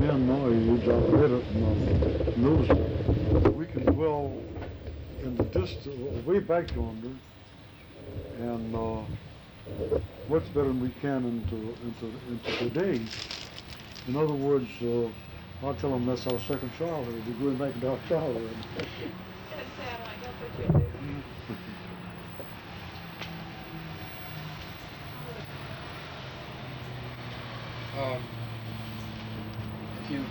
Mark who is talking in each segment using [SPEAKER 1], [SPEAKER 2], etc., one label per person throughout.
[SPEAKER 1] men my age are better knows that we can dwell in the distance, way back yonder, and much better than we can into today. In other words, I'll tell them that's our second childhood. We're going back into our childhood.
[SPEAKER 2] That sound like that's what you do.
[SPEAKER 3] If you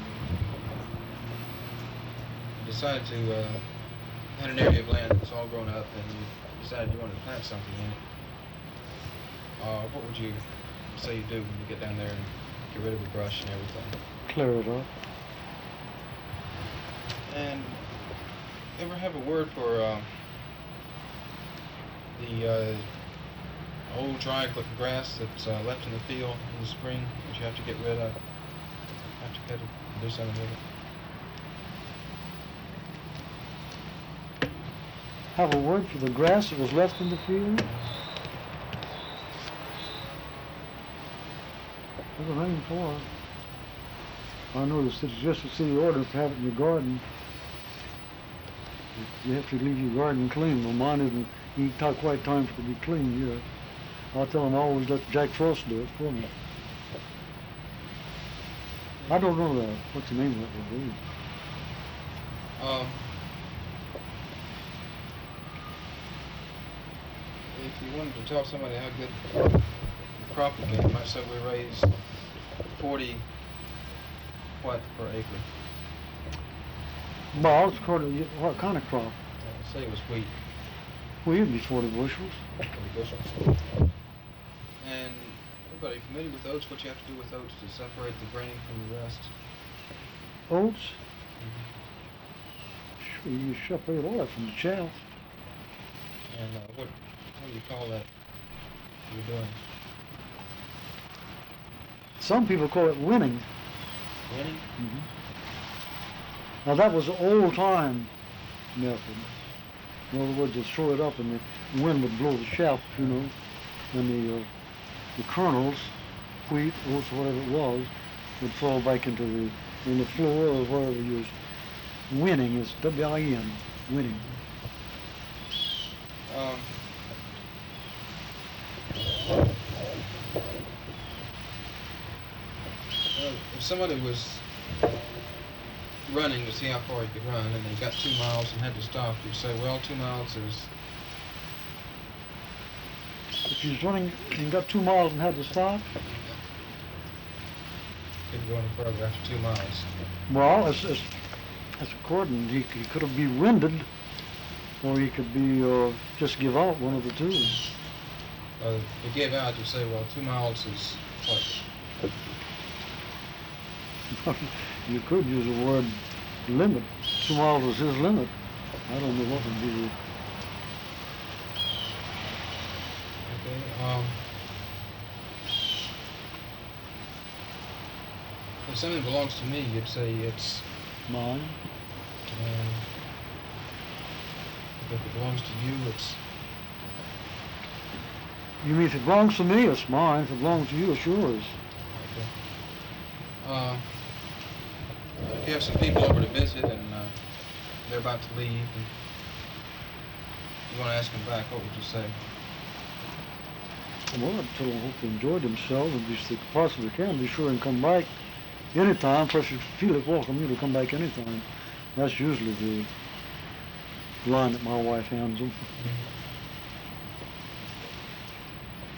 [SPEAKER 3] decide to had an area of land that's all grown up and you decided you wanted to plant something in it, what would you say you do when you get down there and get rid of the brush and everything?
[SPEAKER 1] Clear it up.
[SPEAKER 3] And ever have a word for the old dry grass that's left in the field in the spring that you have to get rid of? Have to cut it and do something with it.
[SPEAKER 1] Have a word for the grass that was left in the field? There's a name for it. I noticed it's just a city ordinance to have it in your garden. You have to leave your garden clean. Well, mine isn't. You can talk quite time for it to be clean yet. I'll tell them I always let Jack Frost do it for me. I don't know that. What's the name of that would be?
[SPEAKER 3] If you wanted to tell somebody how good the crop would get, you might say we raise 40 what per acre.
[SPEAKER 1] Well, it's what kind of crop?
[SPEAKER 3] Say it was wheat.
[SPEAKER 1] Well, it'd be 40 bushels.
[SPEAKER 3] 40 bushels. And everybody familiar with oats? What you have to do with oats to separate the grain from the rest?
[SPEAKER 1] Oats? Sure, you separate all that from the chaff.
[SPEAKER 3] And what do you call that you're doing?
[SPEAKER 1] Some people call it winning.
[SPEAKER 3] Winning?
[SPEAKER 1] Now that was the old time method. In other words, they'd throw it up and the wind would blow the chaff, you know, and the kernels, wheat, oats, whatever it was, would fall back into the floor or wherever you was winning. Is W-I-N, winning.
[SPEAKER 3] If somebody was running to see how far he could run, and he got 2 miles and had to stop, you'd say, well, 2 miles is...
[SPEAKER 1] If he was running and got 2 miles and had to stop?
[SPEAKER 3] Couldn't go any further after 2 miles.
[SPEAKER 1] Well, it's according. He could be winded, or he could be just give out, one of the two.
[SPEAKER 3] If you gave out, you'd say, well, 2 miles is what?
[SPEAKER 1] You could use the word limit. 2 miles is his limit. I don't know what would be the...
[SPEAKER 3] Okay, if something belongs to me, you'd say it's...
[SPEAKER 1] Mine.
[SPEAKER 3] And if it belongs to you, it's...
[SPEAKER 1] You mean if it belongs to me, it's mine. If it belongs to you, it's yours.
[SPEAKER 3] Okay. If you have some people over to visit and they're about to leave and you want to ask them back, what would you say?
[SPEAKER 1] Well, I'd tell them I hope they enjoyed themselves and if they possibly can, be sure and come back anytime. Plus, you feel it welcome you to come back anytime. That's usually the line that my wife hands them.
[SPEAKER 3] Mm-hmm.